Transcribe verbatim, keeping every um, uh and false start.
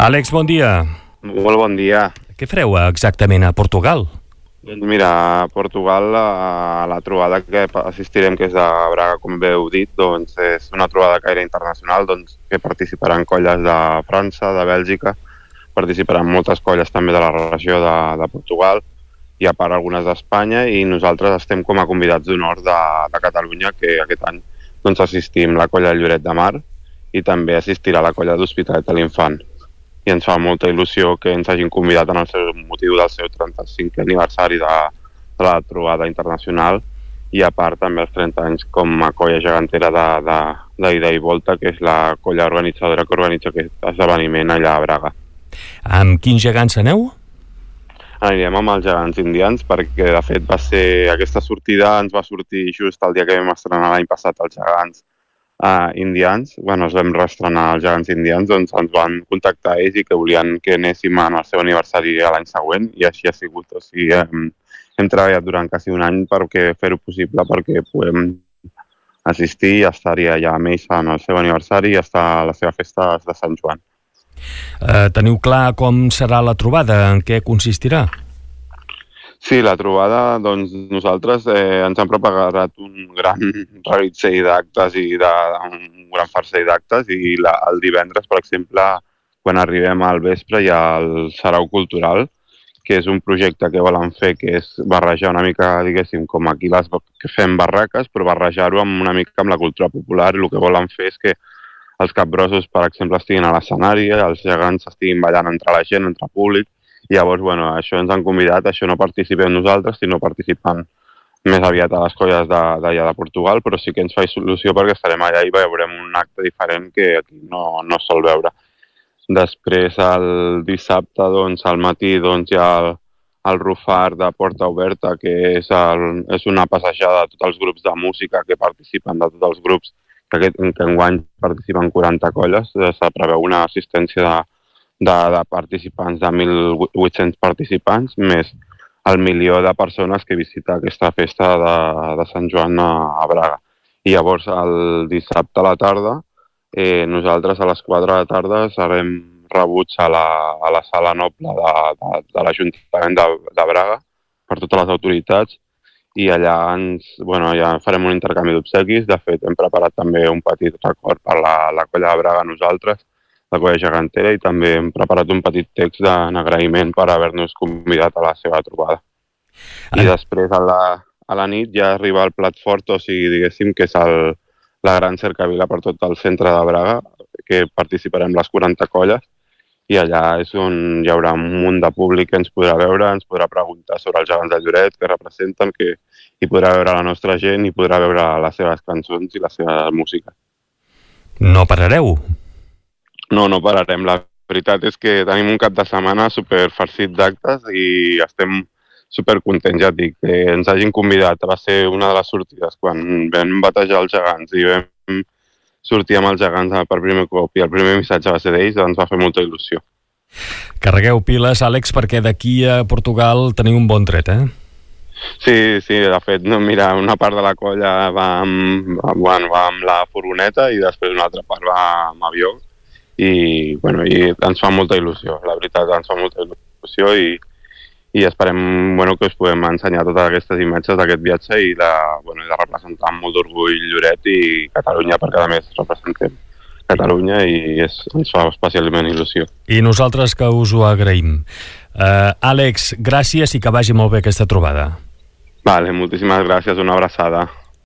Àlex, bon dia. Molt bon dia. Què fareu exactament a Portugal? Doncs mira, a Portugal a la trobada que assistirem, que és de Braga, com bé heu dit, doncs és una trobada de caire internacional, doncs, que participaran colles de França, de Bèlgica, participaran moltes colles també de la regió de, de Portugal, i a part algunes d'Espanya, i nosaltres estem com a convidats d'honor de, de Catalunya, que aquest any doncs, assistim la colla de Lloret de Mar i també assistirà la colla d'Hospitalet de l'Infant. I ens fa molta il·lusió que ens hagin convidat en el seu motiu del seu trenta-cinquè aniversari de, de la trobada internacional, i a part també els trenta anys com a colla gegantera d'Ida i Volta, que és la colla organitzadora que organitza aquest esdeveniment allà a Braga. Amb quins gegants aneu? Anirem amb els gegants indians, perquè de fet va ser aquesta sortida, ens va sortir just el dia que vam estrenar l'any passat els gegants uh, indians. Bueno, ens vam reestrenar els gegants indians, doncs ens van contactar ells i que volien que anéssim en el seu aniversari l'any següent, i així ha sigut. O sigui, hem, hem treballat durant quasi un any perquè fer-ho possible, perquè podem assistir i estar-hi allà amb ells en el seu aniversari i estar a la seva festa de Sant Joan. Uh, teniu clar com serà la trobada? En què consistirà? Sí, la trobada, doncs nosaltres eh, ens hem preparat un gran reguitzell d'actes i de, un gran farcell d'actes, i la, el divendres, per exemple, quan arribem al vespre hi ha el Sarau Cultural, que és un projecte que volen fer, que és barrejar una mica, diguéssim, com aquí les que fem barraques, però barrejar-ho amb una mica amb la cultura popular, i el que volen fer és que els capgrossos, per exemple, estiguin a l'escenari, els gegants estiguin ballant entre la gent, entre el públic, i llavors, bueno, això ens han convidat, això no participem nosaltres, sinó participant més aviat a les colles d'allà de Portugal, però sí que ens fa il·lusió perquè estarem allà i veurem un acte diferent que aquí no, no es sol veure. Després, el dissabte, doncs, al matí, doncs, hi ha el, el Rufar de Porta Oberta, que és, el, és una passejada de tots els grups de música que participen, de tots els grups que, aquest, que enguany participen quaranta colles. Se preveu una assistència de, de, de participants, de mil vuit-cents participants, més el milió de persones que visita aquesta festa de, de Sant Joan a, a Braga. I llavors, el dissabte a la tarda, eh, nosaltres a les quatre de la tarda serem rebuts a la, a la sala noble de, de, de l'Ajuntament de, de Braga per totes les autoritats, i allà ens, bueno, ja farem un intercanvi d'obsequis. De fet, hem preparat també un petit record per la, la colla de Braga nosaltres, la colla gegantera, i també hem preparat un petit text d'agraïment per haver-nos convidat a la seva trobada. I després, a la, a la nit, ja arriba el plat fort, o sigui, diguéssim, que és el, la gran cercavila per tot el centre de Braga, que participarem les quaranta colles, i allà és on hi haurà un munt de públic que ens podrà veure, ens podrà preguntar sobre els gegants de Lloret, que representen, que hi podrà veure la nostra gent i podrà veure les seves cançons i la seva música. No parareu? No, no pararem. La veritat és que tenim un cap de setmana superfarcit d'actes i estem supercontents, ja et dic, que ens hagin convidat. Va ser una de les sortides quan vam batejar els gegants i vam sortir amb els gegants per primer cop, i el primer missatge va ser d'ells, ens va fer molta il·lusió. Carregueu piles, Àlex, perquè d'aquí a Portugal teniu un bon tret, eh? Sí, sí, de fet, no, mira, una part de la colla va amb, bueno, va amb la furgoneta i després una altra part va amb avió, i, bueno, i ens fa molta il·lusió, la veritat, ens fa molta il·lusió, i, i esperem, bueno, que us podem ensenyar totes aquestes imatges d'aquest viatge i de, bueno, de representar amb molt d'orgull Lloret i Catalunya, perquè a més representem Catalunya i és, ens fa especialment il·lusió. I nosaltres que us ho agraïm. Uh, Àlex, gràcies i que vagi molt bé aquesta trobada. Vale, moltíssimes gràcies, una abraçada.